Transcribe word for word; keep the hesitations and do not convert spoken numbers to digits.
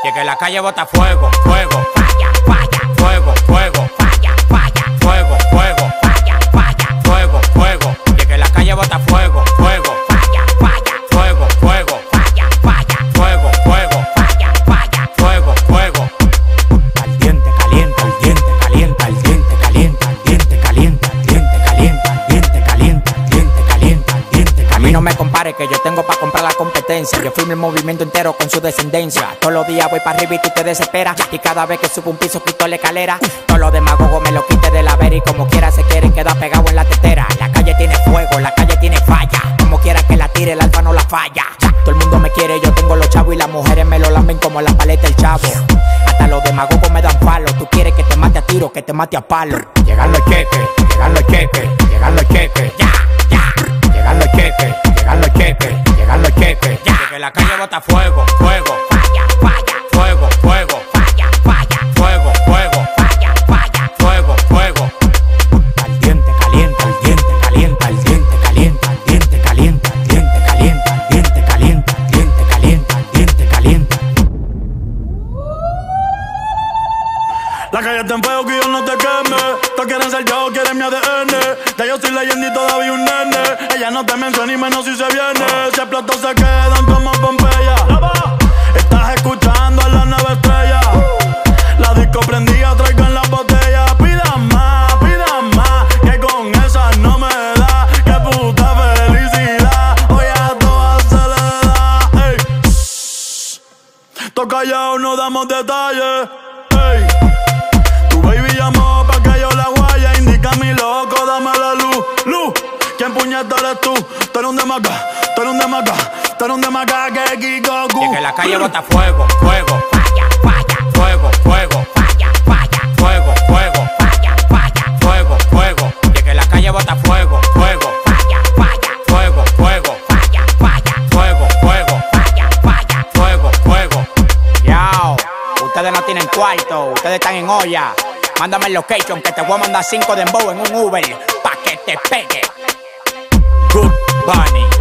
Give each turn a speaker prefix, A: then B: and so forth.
A: Y es que la calle bota fuego, fuego, falla, falla, fuego, fuego, falla, falla, fuego, fuego, falla, falla, fuego, fuego. Y es que la calle bota fuego, fuego, falla, falla, fuego, fuego, falla, falla, fuego, fuego, falla, falla, fuego, fuego. Caliente, caliente, caliente, caliente, caliente, caliente, caliente, caliente, caliente, caliente, caliente, caliente, caliente, caliente, caliente. A mí no me compare que yo tengo pa' comprar la competencia. Yo firmo el movimiento entero con su descendencia. Todos los días voy para arriba y tú te desesperas. Y cada vez que subo un piso quito la escalera. Todos los demagogos me lo quite de la vera. Y como quiera se quieren quedar pegados en la tetera. La calle tiene fuego, la calle tiene falla. Como quiera que la tire, el alfa no la falla. Todo el mundo me quiere, yo tengo los chavos. Y las mujeres me lo lamben como la paleta el chavo. Hasta los demagogos me dan palo. Tú quieres que te mate a tiro, que te mate a palo. Llegan los cheques, llegan los cheques, llegan los cheques. Ya, ya. Llegan los cheques, llegan los cheques, llegan los cheques. Ya. Que la calle bota fuego, fuego, falla, falla, fuego, fuego, falla, falla, fuego, fuego, falla, falla, fuego, fuego. Caliente, caliente, caliente, caliente, caliente, caliente, caliente, caliente, caliente, caliente, caliente, caliente, caliente, caliente, caliente, caliente.
B: La calle está en fuego, que yo no te queme. Todos quieren ser yo, quieren mi A D N. Ya yo soy leyenda y todavía un nene. Ella no te menciona y menos si se viene. Si explotó se quedan como Pompeya. Estás escuchando a las nueve estrellas. La disco prendida, traigan las botellas. Pidan más, pidan más, que con esas no me da. Que puta felicidad, hoy a todas se le da. Ey, toca callado, no damos detalles. Ey, tu baby llamó pa' que yo la guaya. Indica mi loco, dame la luz, luz. ¿Quién puñeta eres tú? Tú eres un demaca, tú eres un demaca, tú eres un demaca que Kikoku.
A: Y es que la calle bota fuego, fuego, falla, falla, fuego, fuego, falla, falla, fuego, fuego, falla, falla, fuego, fuego. Y es que la calle bota fuego, fuego, falla, falla, fuego, fuego, falla, falla, fuego, fuego, falla, falla, fuego, fuego. Yao, ustedes no tienen cuarto, ustedes están en olla. Mándame el location que te voy a mandar cinco dembow en un Uber pa' que te pegue. Good Bunny.